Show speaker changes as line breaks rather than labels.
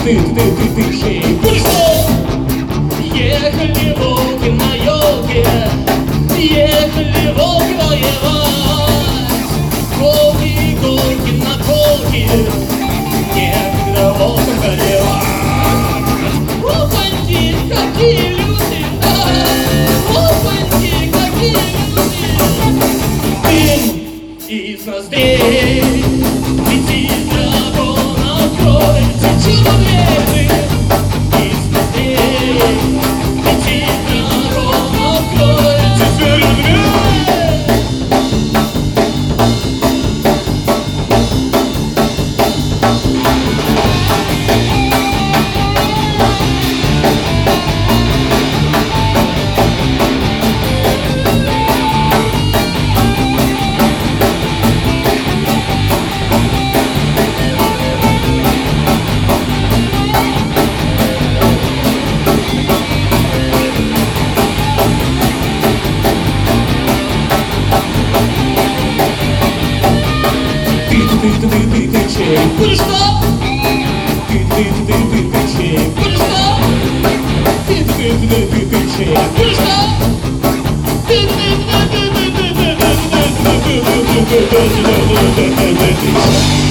ты, шей. Ехали волки на елке, ехали волки воевать. Волки, горки на полке, некогда волкам горевать. Опаньки, какие люди, опаньки, какие люди. Дым из ноздрей, летит дракон, откроется человек. Из ноздрей летит дракон, откроется человек. Будешь что? Ты чей? Будешь что? Ты чей? Будешь что?